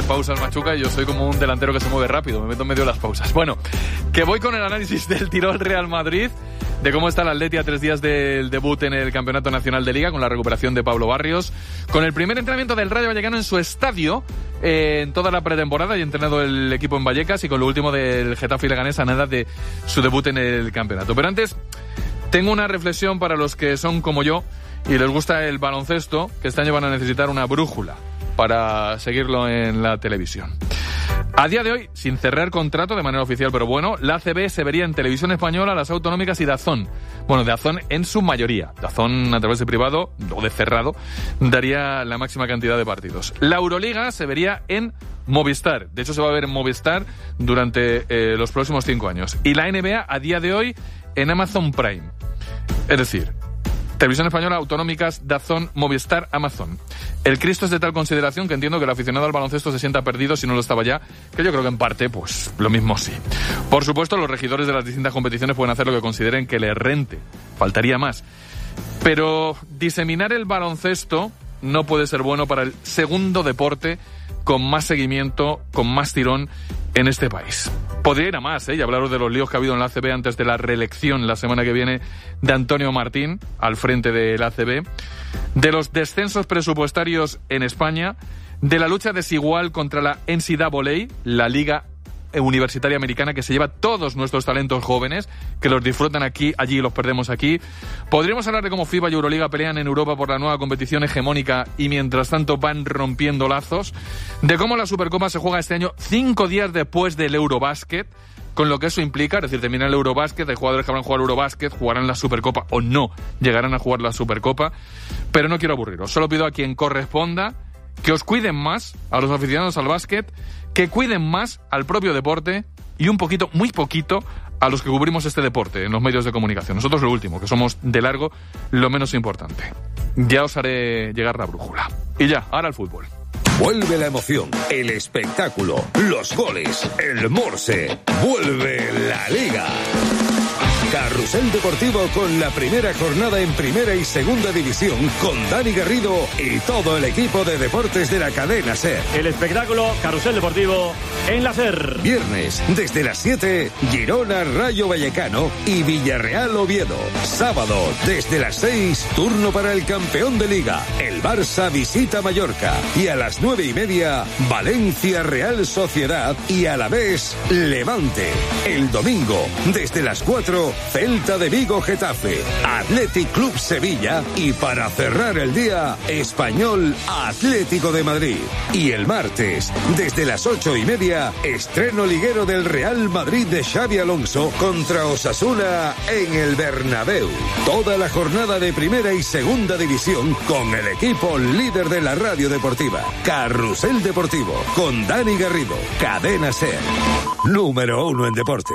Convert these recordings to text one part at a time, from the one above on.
tiene pausas, Machuca, y yo soy como un delantero que se mueve rápido, me meto en medio de las pausas. Bueno, que voy con el análisis del Tirol Real Madrid, de cómo está el Atleti a 3 días del debut en el Campeonato Nacional de Liga, con la recuperación de Pablo Barrios, con el primer entrenamiento del Rayo Vallecano en su estadio, en toda la pretemporada, y entrenado el equipo en Vallecas, y con lo último del Getafe y Leganés a nada de su debut en el campeonato. Pero antes, tengo una reflexión para los que son como yo y les gusta el baloncesto, que este año van a necesitar una brújula para seguirlo en la televisión. A día de hoy, sin cerrar contrato de manera oficial, pero bueno, la ACB se vería en Televisión Española, las autonómicas y DAZN. Bueno, DAZN en su mayoría. DAZN, a través de privado o de cerrado, daría la máxima cantidad de partidos. La Euroliga se vería en Movistar. De hecho, se va a ver en Movistar durante los próximos 5 años. Y la NBA, a día de hoy, en Amazon Prime. Es decir, Televisión Española, autonómicas, DAZN, Movistar, Amazon. El Cristo es de tal consideración que entiendo que el aficionado al baloncesto se sienta perdido si no lo estaba ya, que yo creo que en parte, pues, lo mismo sí. Por supuesto, los regidores de las distintas competiciones pueden hacer lo que consideren que les rente. Faltaría más. Pero diseminar el baloncesto no puede ser bueno para el segundo deporte con más seguimiento, con más tirón en este país. Podría ir a más, y hablaros de los líos que ha habido en la ACB antes de la reelección la semana que viene de Antonio Martín al frente de la ACB, de los descensos presupuestarios en España, de la lucha desigual contra la NCAA, la Liga Universitaria Americana, que se lleva todos nuestros talentos jóvenes, que los disfrutan aquí, allí y los perdemos aquí. Podríamos hablar de cómo FIBA y Euroliga pelean en Europa por la nueva competición hegemónica y mientras tanto van rompiendo lazos, de cómo la Supercopa se juega este año 5 días después del Eurobásquet, con lo que eso implica, es decir, termina el Eurobásquet, hay jugadores que habrán jugado Eurobásquet, jugarán la Supercopa o no, llegarán a jugar la Supercopa, pero no quiero aburriros, solo pido a quien corresponda que os cuiden más, a los aficionados al básquet, que cuiden más al propio deporte y un poquito, muy poquito, a los que cubrimos este deporte en los medios de comunicación. Nosotros lo último, que somos de largo lo menos importante. Ya os haré llegar la brújula. Y ya, ahora el fútbol. Vuelve la emoción, el espectáculo, los goles, el morse. Vuelve la Liga. Carrusel Deportivo con la primera jornada en Primera y Segunda División con Dani Garrido y todo el equipo de deportes de la cadena SER. El espectáculo Carrusel Deportivo en la SER. Viernes, desde las 7, Girona Rayo Vallecano y Villarreal Oviedo. Sábado, desde las 6, turno para el campeón de Liga. El Barça visita Mallorca. Y a las 9:30, Valencia Real Sociedad y Alavés Levante. El domingo, desde las 4, Celta de Vigo Getafe, Athletic Club Sevilla y para cerrar el día, Español Atlético de Madrid. Y el martes, desde las 8:30, estreno liguero del Real Madrid de Xabi Alonso contra Osasuna en el Bernabéu. Toda la jornada de Primera y Segunda División con el equipo líder de la radio deportiva. Carrusel Deportivo con Dani Garrido, Cadena SER. Número 1 en deporte.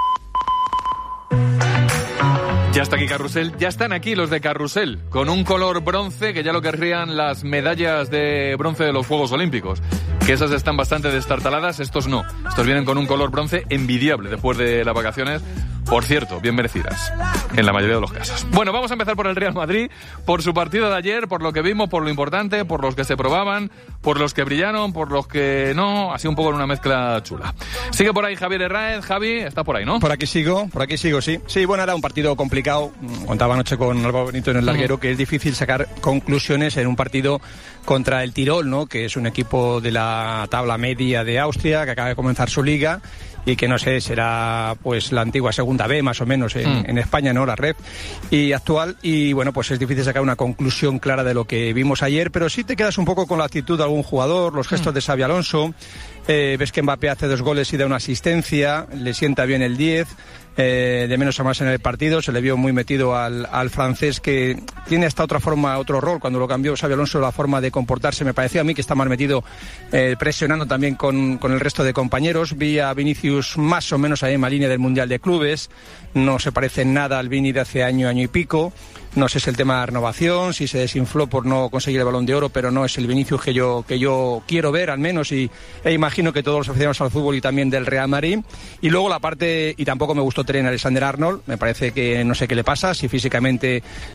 Ya está aquí Carrusel, ya están aquí los de Carrusel, con un color bronce que ya lo querrían las medallas de bronce de los Juegos Olímpicos, que esas están bastante destartaladas, estos no, estos vienen con un color bronce envidiable después de las vacaciones, por cierto, bien merecidas, en la mayoría de los casos. Bueno, vamos a empezar por el Real Madrid, por su partido de ayer, por lo que vimos, por lo importante, por los que se probaban, por los que brillaron, por los que no, así un poco en una mezcla chula. Sigue por ahí Javier Herráez. Javi, estás por ahí, ¿no? Por aquí sigo, sí. Sí, bueno, era un partido complicado, contaba anoche con Álvaro Benito en el larguero, que es difícil sacar conclusiones en un partido contra el Tirol, ¿no? Que es un equipo de la tabla media de Austria, que acaba de comenzar su liga y que no sé, será pues la antigua segunda B más o menos en España, ¿no? La red y actual, y bueno, pues es difícil sacar una conclusión clara de lo que vimos ayer, pero sí te quedas un poco con la actitud de algún jugador, los gestos de Xabi Alonso, ves que Mbappé hace 2 goles y da una asistencia, le sienta bien el 10, de menos a más en el partido, se le vio muy metido al francés, que tiene hasta otra forma, otro rol. Cuando lo cambió Xabi Alonso, la forma de comportarse, me pareció a mí que está más metido, presionando también con el resto de compañeros. Vi a Vinicius más o menos ahí en la línea del Mundial de Clubes, no se parece en nada al Vini de hace año y pico. No sé si es el tema de renovación, si se desinfló por no conseguir el Balón de Oro, pero no es el Vinicius que yo quiero ver, al menos, e imagino que todos los aficionados al fútbol y también del Real Madrid. Y luego la parte, y tampoco me gustó Trent Alexander-Arnold, me parece que no sé qué le pasa, si físicamente